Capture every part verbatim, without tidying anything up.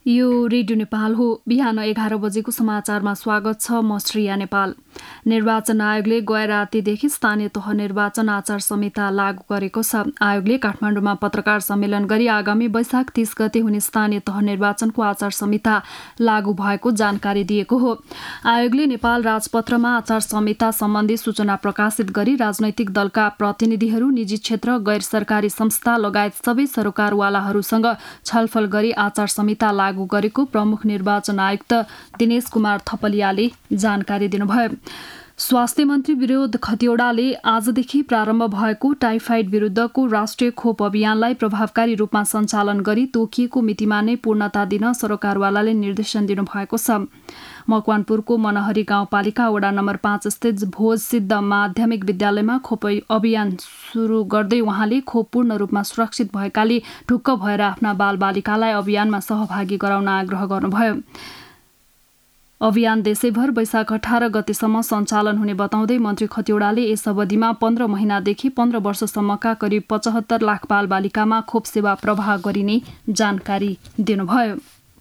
यो रेडियो नेपाल हो। बिहान एघार बजेको समाचारमा स्वागत छ। म श्रेया नेपाल। निर्वाचन आयोगले गए रातिदेखि स्थानीय तह निर्वाचन आचार संहिता लागू गरेको छ। आयोगले काठमाडौँमा पत्रकार सम्मेलन गरी आगामी वैशाख तीस गते हुने स्थानीय तह निर्वाचनको आचार संहिता लागू भएको जानकारी दिएको हो। आयोगले नेपाल राजपत्रमा आचार संहिता सम्बन्धी सूचना प्रकाशित गरी राजनैतिक दलका प्रतिनिधिहरू, निजी क्षेत्र, गैर सरकारी संस्था लगायत सबै सरकारवालाहरूसँग छलफल गरी आचार संहिता लागू गरेको प्रमुख निर्वाचन आयुक्त दिनेश कुमार थपलियाले जानकारी दिनुभयो। स्वास्थ्य मन्त्री विनोद खतिवड़ाले आजदेखि प्रारम्भ भएको टाइफाइड विरुद्धको राष्ट्रिय खोप अभियानलाई प्रभावकारी रूपमा सञ्चालन गरी तोकिएको मितिमा नै पूर्णता दिन सरकारवालाले निर्देशन दिनुभएको छ। मकवानपुरको मनहरी गाउँपालिका वडा नम्बर पाँच स्थित भोज सिद्ध माध्यमिक विद्यालयमा खोप अभियान सुरु गर्दै उहाँले खोप पूर्ण रूपमा सुरक्षित भएकाले ढुक्क भएर आफ्ना बालबालिकालाई अभियानमा सहभागी गराउन आग्रह गर्नुभयो। अभियान देशैभर वैशाख अठार गतेसम्म सञ्चालन हुने बताउँदै मन्त्री खतिवड़ाले यस अवधिमा पन्ध्र महिनादेखि पन्ध्र वर्षसम्मका करिब पचहत्तर लाख बालबालिकामा खोप सेवा प्रवाह गरिने जानकारी दिनुभयो।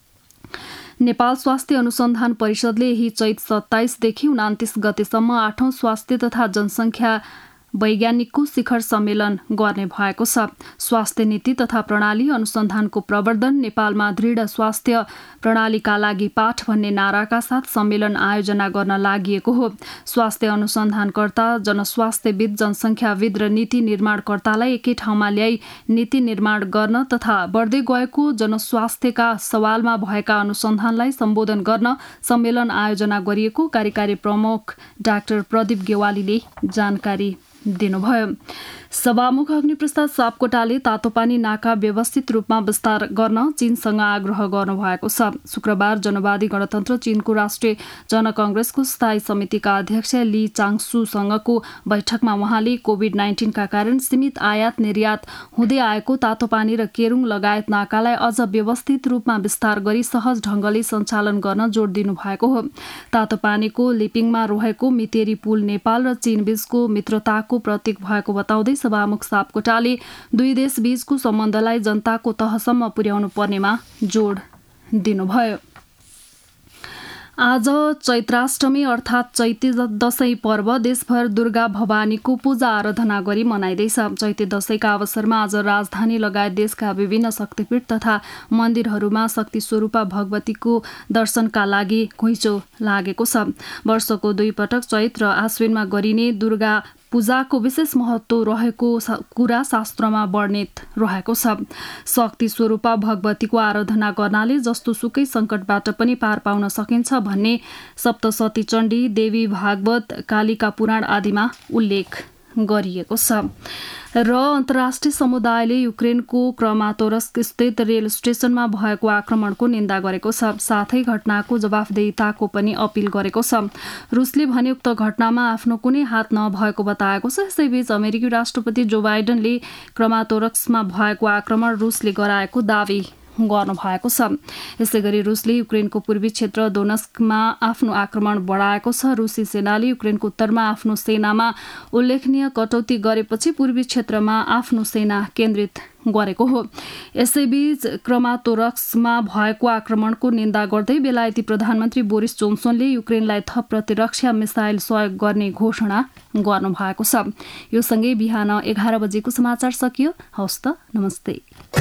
नेपाल स्वास्थ्य अनुसन्धान परिषदले यही चैत सत्ताइसदेखि उनातिस गतेसम्म आठौं स्वास्थ्य तथा जनसङ्ख्या वैज्ञानिकको शिखर सम्मेलन गर्ने भएको छ। स्वास्थ्य नीति तथा प्रणाली अनुसन्धानको प्रवर्धन, नेपालमा दृढ स्वास्थ्य प्रणालीका लागि पाठ भन्ने नाराका साथ सम्मेलन आयोजना गर्न लागि हो। स्वास्थ्य अनुसन्धानकर्ता, जनस्वास्थ्यविद, जनसङ्ख्याविद र नीति निर्माणकर्तालाई एकै ठाउँमा ल्याई नीति निर्माण गर्न तथा बढ्दै गएको जनस्वास्थ्यका सवालमा भएका अनुसन्धानलाई सम्बोधन गर्न सम्मेलन आयोजना गरिएको कार्यकारी प्रमुख डाक्टर प्रदीप गेवालीले जानकारी दिनुभयो। सभामुख अग्निप्रसाद सापकोटाले तातोपानी नाका व्यवस्थित रूपमा विस्तार गर्न चीनसँग आग्रह गर्नुभएको छ। शुक्रबार जनवादी गणतन्त्र चीनको राष्ट्रिय जनकङ्ग्रेसको स्थायी समितिका अध्यक्ष ली चाङसुसँगको बैठकमा उहाँले कोभिड नाइन्टिनका कारण सीमित आयात निर्यात हुँदै आएको तातोपानी र केरुङ लगायत नाकालाई अझ व्यवस्थित रूपमा विस्तार गरी सहज ढंगले सञ्चालन गर्न जोड दिनुभएको हो। तातोपानीको लिपिङमा रहेको मितेरी पुल नेपाल र चीनबीचको मित्रताको प्रतीक भएको बताउँदै सभामुख सापकोटाले दुई देश बीचको सम्बन्धलाई जनताको तहसम्म पुर्याउनु पर्नेमा जोड दिनुभयो। आज चैत्राष्टमी अर्थात् चैते दशैं पर्व देशभर दुर्गा भवानीको पूजा आराधना गरी मनाइँदैछ। चैते दशैंका अवसरमा आज राजधानी लगायत देशका विभिन्न शक्तिपीठ तथा मन्दिरहरूमा शक्ति स्वरूपा भगवतीको दर्शनका लागि घुइँचो लागेको छ। वर्षको दुई पटक चैत र आश्विनमा गरिने दुर्गा पूजाको विशेष महत्व रहेको कुरा शास्त्रमा वर्णित रहेको छ। शक्ति स्वरूपा भगवतीको आराधना गर्नाले जस्तो सुकै सङ्कटबाट पनि पार पाउन सकिन्छ भन्ने सप्तशती चण्डी, देवी भागवत, कालिका पुराण आदिमा उल्लेख गरिएको छ। र अन्तर्राष्ट्रिय समुदायले युक्रेनको क्रमातोर्स्क स्थित रेल स्टेशनमा भएको आक्रमणको निन्दा गरेको छ। साथै घटनाको जवाफदेहिताको पनि अपिल गरेको छ। रुसले भने उक्त घटनामा आफ्नो कुनै हात नभएको बताएको छ। यसैबीच अमेरिकी राष्ट्रपति जो बाइडेनले क्रमातोर्स्कमा भएको आक्रमण रुसले गराएको दावी गर्नुभएको छ। यसैगरी रुसले युक्रेनको पूर्वी क्षेत्र दोनेस्कमा आफ्नो आक्रमण बढाएको छ। रुसी सेनाले युक्रेनको उत्तरमा आफ्नो सेनामा उल्लेखनीय कटौती गरेपछि पूर्वी क्षेत्रमा आफ्नो सेना केन्द्रित गरेको हो। यसैबीच क्रमातोर्स्कमा भएको आक्रमणको निन्दा गर्दै बेलायती प्रधानमन्त्री बोरिस जोन्सनले युक्रेनलाई थप प्रतिरक्षा मिसाइल सहयोग गर्ने घोषणा गर्नुभएको छ। यो सँगै बिहान एघार बजेको समाचार सकियो। हवस् त, नमस्ते।